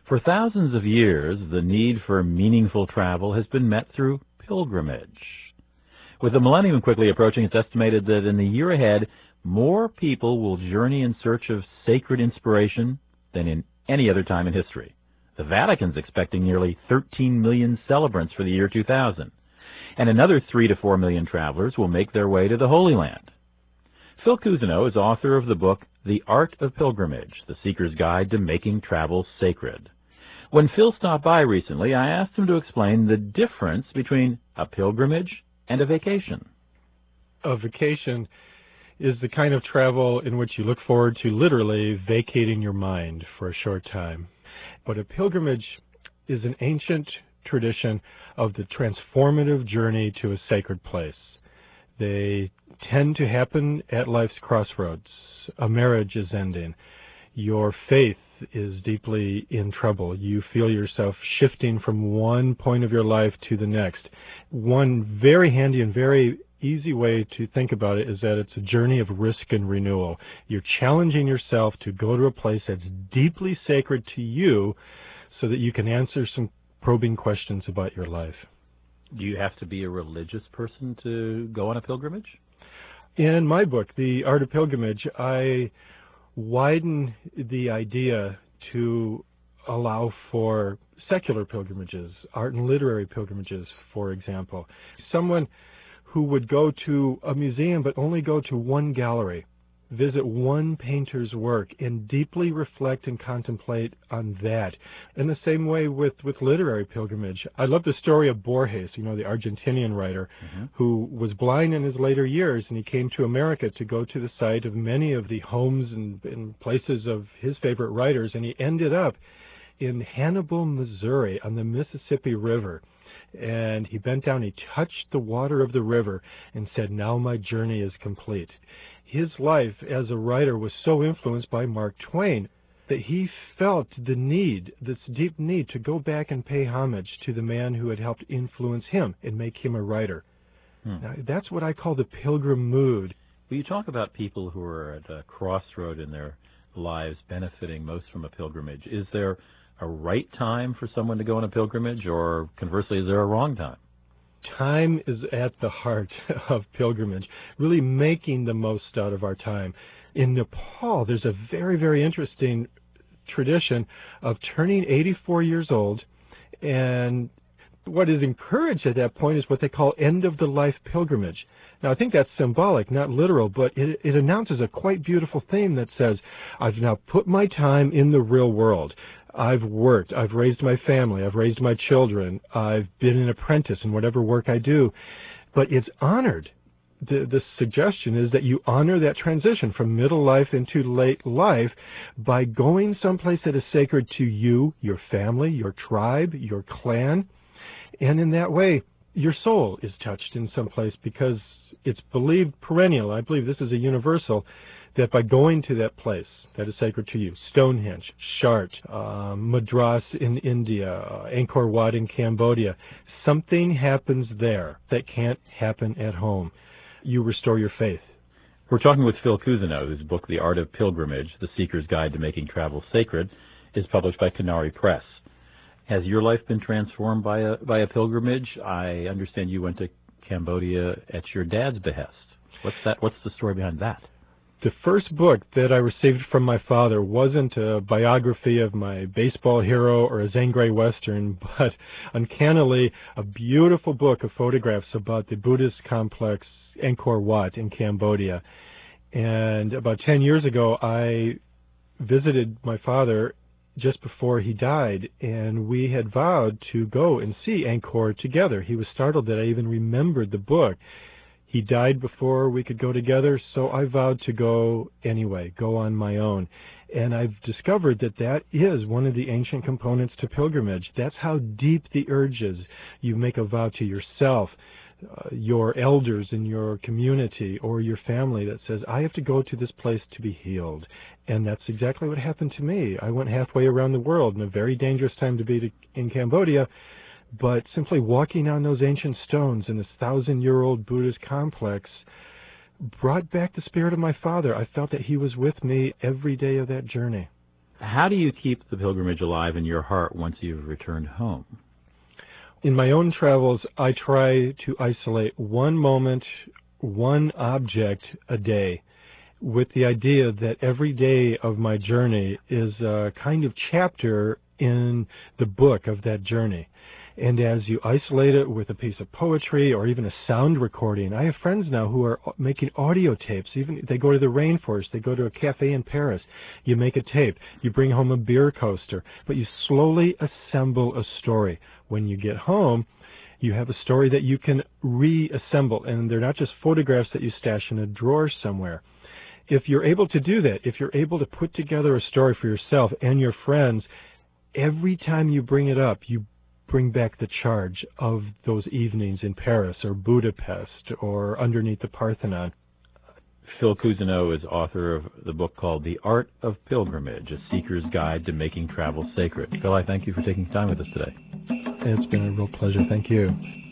For thousands of years, the need for meaningful travel has been met through pilgrimage. With the millennium quickly approaching, it's estimated that in the year ahead, more people will journey in search of sacred inspiration than in any other time in history. The Vatican's expecting nearly 13 million celebrants for the year 2000, and another 3 to 4 million travelers will make their way to the Holy Land. Phil Cousineau is author of the book The Art of Pilgrimage, The Seeker's Guide to Making Travel Sacred. When Phil stopped by recently, I asked him to explain the difference between a pilgrimage and a vacation. A vacation is the kind of travel in which you look forward to literally vacating your mind for a short time. But a pilgrimage is an ancient tradition of the transformative journey to a sacred place. They tend to happen at life's crossroads. A marriage is ending. Your faith is deeply in trouble. You feel yourself shifting from one point of your life to the next. One very handy and very easy way to think about it is that it's a journey of risk and renewal. You're challenging yourself to go to a place that's deeply sacred to you so that you can answer some probing questions about your life. Do you have to be a religious person to go on a pilgrimage? In my book, The Art of Pilgrimage, I widen the idea to allow for secular pilgrimages, art and literary pilgrimages, for example. Someone who would go to a museum but only go to one gallery, visit one painter's work, and deeply reflect and contemplate on that. In the same way with literary pilgrimage. I love the story of Borges, the Argentinian writer, who was blind in his later years, and he came to America to go to the site of many of the homes and places of his favorite writers, and he ended up in Hannibal, Missouri, on the Mississippi River. And he bent down, he touched the water of the river, and said, "Now my journey is complete." His life as a writer was so influenced by Mark Twain that he felt the need, this deep need, to go back and pay homage to the man who had helped influence him and make him a writer. Now, that's what I call the pilgrim mood. Well, you talk about people who are at a crossroad in their lives benefiting most from a pilgrimage. Is there a right time for someone to go on a pilgrimage, or conversely, is there a wrong time? Time is at the heart of pilgrimage, really making the most out of our time. In Nepal, there's a very, very interesting tradition of turning 84 years old, and what is encouraged at that point is what they call end-of-the-life pilgrimage. Now, I think that's symbolic, not literal, but it announces a quite beautiful theme that says, I've now put my time in the real world. I've worked, I've raised my family, I've raised my children, I've been an apprentice in whatever work I do, but it's honored. The suggestion is that you honor that transition from middle life into late life by going someplace that is sacred to you, your family, your tribe, your clan, and in that way, your soul is touched in some place because it's believed perennial, I believe this is a universal, that by going to that place that is sacred to you, Stonehenge, Chartres, Madras in India, Angkor Wat in Cambodia, something happens there that can't happen at home. You restore your faith. We're talking with Phil Cousineau, whose book, The Art of Pilgrimage, The Seeker's Guide to Making Travel Sacred, is published by Canary Press. Has your life been transformed by a pilgrimage? I understand you went to Cambodia at your dad's behest. What's the story behind that? The first book that I received from my father wasn't a biography of my baseball hero or a Zane Grey Western, but uncannily a beautiful book of photographs about the Buddhist complex Angkor Wat in Cambodia. And about 10 years ago, I visited my father just before he died, and we had vowed to go and see Angkor together. He was startled that I even remembered the book. He died before we could go together, so I vowed to go anyway, go on my own. And I've discovered that that is one of the ancient components to pilgrimage. That's how deep the urge is. You make a vow to yourself, your elders in your community, or your family that says, I have to go to this place to be healed. And that's exactly what happened to me. I went halfway around the world in a very dangerous time to be in Cambodia, but simply walking on those ancient stones in this 1,000-year-old Buddhist complex brought back the spirit of my father. I felt that he was with me every day of that journey. How do you keep the pilgrimage alive in your heart once you've returned home? In my own travels, I try to isolate one moment, one object a day, with the idea that every day of my journey is a kind of chapter in the book of that journey. And as you isolate it with a piece of poetry or even a sound recording, I have friends now who are making audio tapes. Even they go to the rainforest, they go to a cafe in Paris. You make a tape, you bring home a beer coaster, but you slowly assemble a story. When you get home, you have a story that you can reassemble, and they're not just photographs that you stash in a drawer somewhere. If you're able to do that, if you're able to put together a story for yourself and your friends, every time you bring it up, you bring back the charge of those evenings in Paris or Budapest or underneath the Parthenon. Phil Cousineau is author of the book called The Art of Pilgrimage, A Seeker's Guide to Making Travel Sacred. Phil, I thank you for taking time with us today. It's been a real pleasure. Thank you.